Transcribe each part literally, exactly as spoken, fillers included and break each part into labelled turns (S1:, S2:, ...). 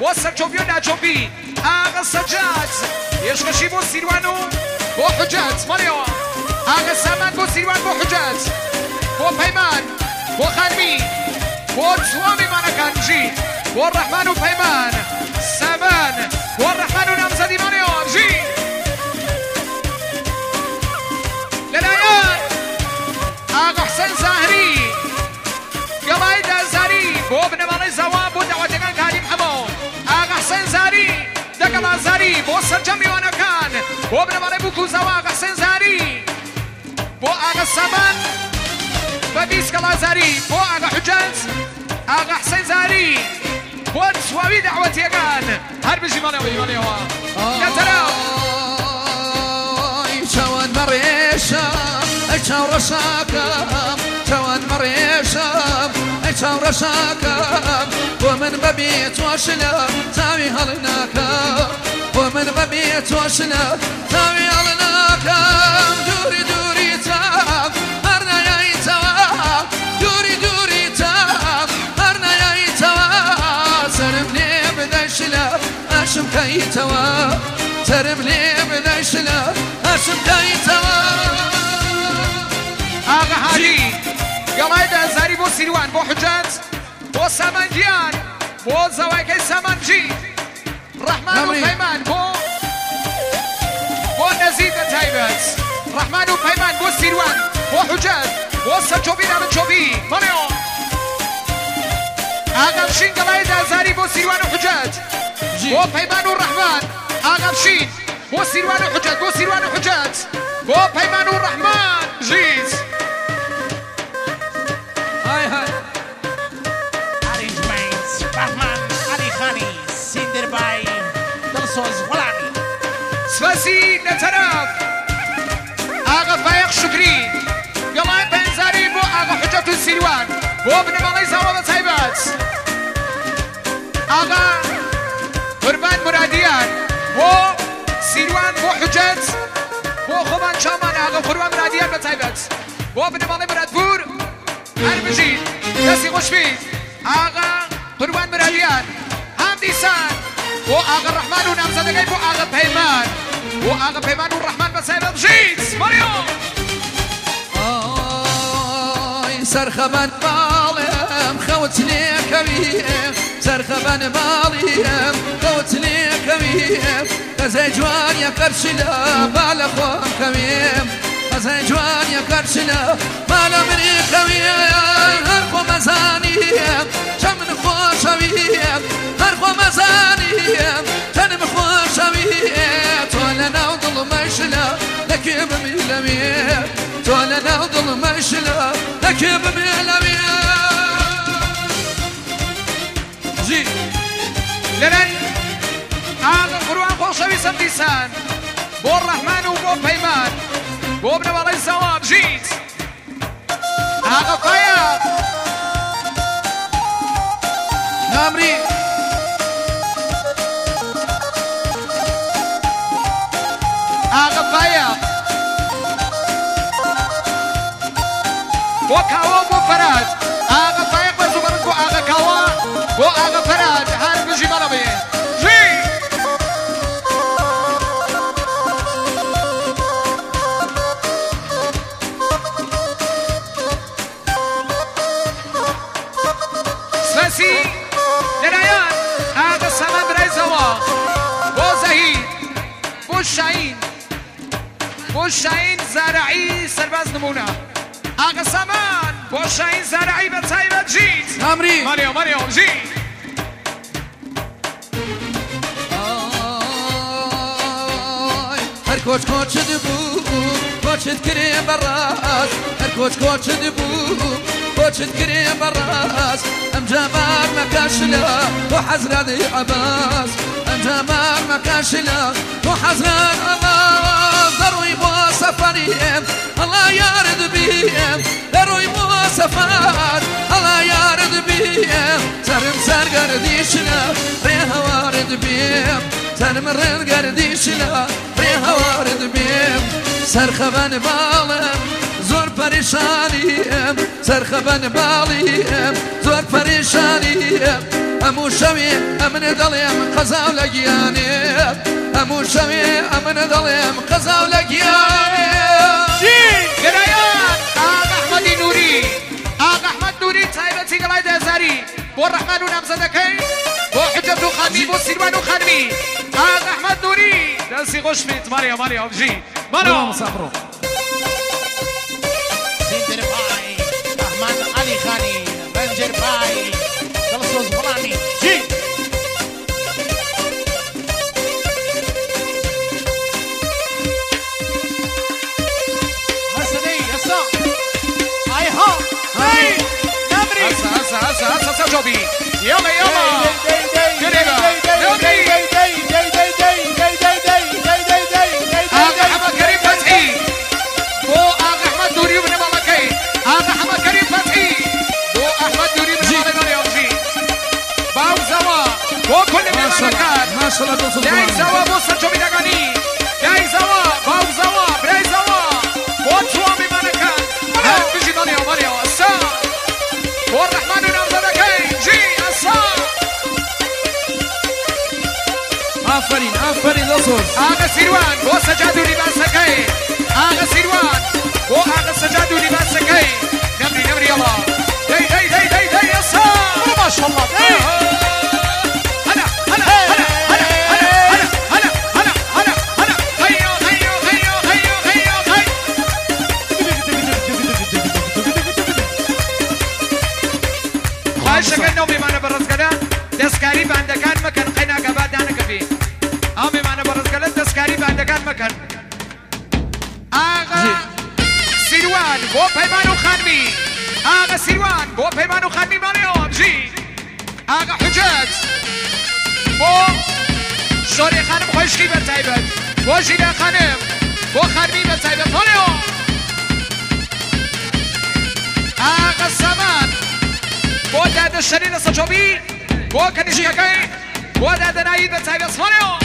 S1: بۆ سەرچۆبی و ناچۆبی ئاغا سەجاد پێشکەشی بۆ سیروان و بۆ حجەت مەڵێەوە ئاغا سامان بۆ سیروان بۆ حجەت بۆ پەیمان بۆ خانمی بۆ جوڵامی مانەکان ژی بۆ ڕەحمان و پەیمان سامان بۆ ڕەحمان و نامزەدی مانەوە ژی لەلایەن ئاغا حسەن زاهری گەڵای دازاری بۆ بنەماڵەی زەوان بۆ داواتەکان کاریم هەموو ئاغا حسەن زاری دەگەڵ ئازاری بۆ سەرجەم میوانەکان بۆ بنەماڵەی بووکو زەوا ئاغا حسەن زاری بۆ ئاغا سامان بە بیست گەڵ ئازاری بۆ ئاغا حجەت ئاغا حسەن زاری بۆ سواوی داواتیەکان هەر بژی مەڵێەوەی مەڵێەوە لەتەرەو
S2: چاوان مەڕێشم ئەی چاوڕەشاکەم چاوان مەڕێشم ئەی چاوڕەشاکەم بۆ من بەبێ تۆشنە تاوی هەڵ ناکەم بۆ من بەبێ تۆشنە تاوی هەڵ ناکەم دووری دووری تام هەر نایایتەوە دووری دووری تام هەر نایایتەوە سەرم لێ بدەیشنە ئەشم کەیتەوە سەرم لێ بدەیشنە ئەشم کەیتەوە
S1: ئاغا هادی گەڵای دازاری بۆ سیروان بۆ حجەت بۆ سامان گیان بۆ زەوایکەی سامان بژی ڕەحمان و پەیمان بۆ بۆ نەزیدە تایبەت ڕەحمان و پەیمان بۆ سیروان بۆ حجەت بۆ سەرچۆبی نامەچۆبی مەڵێەوە ئاغا بشین گەڵای دازاری بۆ سیروان و حجەت بۆ پەیمان و ڕەحمان ئاغا بشین بۆ سیروان و حجەت بۆ سیروان و حجەت بۆ پەیمان و ڕەحمان بژیت
S2: های های
S3: Arrangements Rahman Ali Khani Sindirbai Dalsoz Gholami
S1: سپاسی لەتەرەف ئاغا فایق شکری گەڵای پەنجاری بۆ ئاغا حجەت و سیروان بۆ بنەماڵەی زەوا بە تایبەت ئاغا قوربان مرادیان بۆ سیروان بۆ حجەت بۆ خۆمان چامان ئاغا قوربان مرادیان بە تایبەت بۆ بنەماڵەی مرادپور هەر بژین دەستی خۆش بیت ئاغا قوربان مرادیان هەم دیسان بۆ ئاغا ڕەحمان و نامزەدەکەی بۆ ئاغا پەیمان بۆ ئاغا پەیمان و ڕەحمان بە تایبەت بژیت مەریۆ
S2: ئای سەرخەبەن باڵێم خەوت لێکەویم سەرخەبەن باڵیم خەوت لێکەویم قەزای جوانیە کەرچلە با لە خۆم کەویم قەزای جوانیە کەرچلە با لە منی کەویم هەر خۆ مەزانیم چە من خۆشەویم هەر خۆ مەزانیم چەنم خۆشەویم تۆ لە ناو دڵمەشلە لەکێ بمیلەوێ تۆ لە ناو دڵمەشلە لەکێ بمیلەوێ ژی
S1: لەرەن ئاغا قوربان خۆشەویستم دیسان بۆ ڕەحمان و بۆ پەیمان بۆ بنەماڵەی زەوا بژیت ئاغا فایق
S2: نامری
S1: ئاغا فایق بۆ کاوە بۆ فەراد ئاغا فایق بەزوبەرت بۆ ئاغا کاوە بۆ ئاغا فەراد هەر بژی مەڵەبێ ژی سپاسی لەلایەن ئاغا سامان برای زەوا بۆ زەهید بۆ شاهین بۆ شاهین زارعی سەرباز نمونە ئاغا سامان بۆ شاهین زارعی بە تایبەت ژیت
S2: نامری
S1: مەریۆ مەریۆ ژی
S2: هەر کۆچ کۆچت بوو کۆچت کرێ بەڕاست هەر کۆچ کۆچت بوو کۆچت کرێ بەڕاست ئەمجا مار مەکاشلە بۆ حەزرانی عەباس ئەمجا مار مەکاشلە بۆ حەزران عەباس دەڕۆی بۆ سەفەریم هەڵا یارت بیم دەڕۆی بۆ سەفەر هەڵا یارت بیم سەرم سەرگەردیشنە ڕێ هەوارت بیم سەرم ڕێگەردیشنە ڕێ هەوارت بیم سەرخەبەن باڵم زۆر پەریشانیم سەرخەبەن باڵیم زۆر پەریشانیم همو شوی امن دلیم قزاو لگیانی همو شوی امن دلیم قزاو لگیانی
S1: گرایان آقا احمدی نوری آقا احمد نوری تایبتی گلای دزاری بو رحمان و نمزدکی بو حجت و خانمی بو سیروان و خانمی آقا احمد نوری دستی خوش بیت ماریا ماریا جی ماریا
S2: مسافرو
S3: سندر باي رحمن علي خاني رنجر باي دلسوز غلامي جي هسني هسا هاي ها هاي نمري
S1: هسا هسا هسا هسا هسا جوبي يلا يلا قريبا نمري آقا احمد كريم فتحي بو آقا احمد نوری بن مالکی آقا احمد کریم فتحی بو احمد نوری بن مالکی ماریامجی باو زوا بو کل میمانکان
S2: ما شاء الله دوست
S1: دای زوا بو سرچو میدگانی دای زوا باو زوا برای زوا بو چوا میمانکان هر بجی مالیا مالیا اسا بو رحمان و نمزدکی جی اسا
S2: آفرین آفرین دوست
S1: آقا سیروان بو سجاد و لباسکی آقا سیروان بو آقا سجاد و لباسکی نمری نمری يلا داي داي داي داي داي يسار
S3: ما شاء الله داي
S1: هلا هلا هلا هلا هلا هلا هلا هلا هلا هيو هيو هيو هيو هيو هيو خواهش شکر نو میمانه برزگله دستکاری بندگان مکن قینا قباد دانه کفی آم میمانه برزگله دستکاری بندگان مکن آقا سیروان بو پیمان و خانمی آقا سیروان بو پیمان و خانمی مانیام جی آقا حجت بو شوری خانم خوشکی به تایبت بو جیده خانم بو خانمی به تایبت مانیام آقا سامان بو داد شرین سجوبی بو کنیشککی بو داد نایی به تایبت مانیام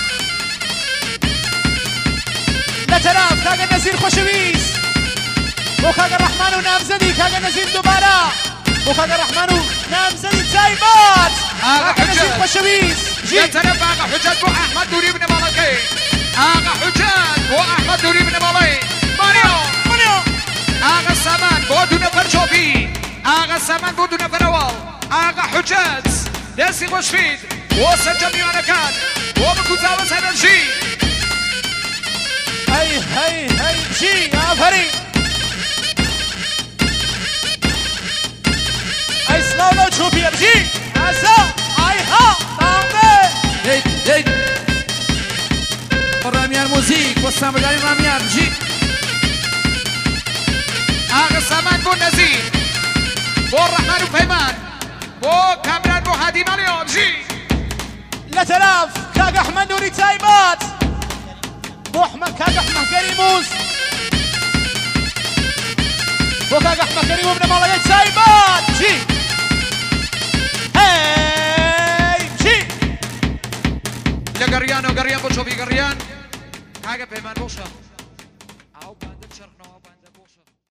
S3: لطرف كاغا نزير خوشويس بو كاغا الرحمن ونامزدي كاغا نزير دوباره بو كاغا الرحمن ونامزدي تايبات كاغا نزير خوشويس
S1: جي طرف آقا حجت بو احمد نوری بن مالکی آقا حجت بو احمد نوری بن مالکی مانیو
S3: مانيو
S1: آقا سامان بو دو نفر چوبی آقا سامان بو دو نفر اول آقا حجت دستی خوش بید بو سرجم میوانکان بو بکوزاوز هنرژی
S3: هاي هاي هاي جي يا فريق اي سلاو تشوفي يا جي عسى اي ها طامه
S2: هيد هيد راميان موزيك والسامداري راميان جي
S1: آقا سامان بو نزیر بو رحمان و پیمان بو کامران بو هادی مانیو جی
S3: لتلاف كاغا احمد نوري تايبات بو احمد كاغا احمد كريموس بو كاغا احمد كريم ابن مالك تايبات جي هاي جي
S1: لقريان وقريان بو شوفي قريان آقا پیمان بوشا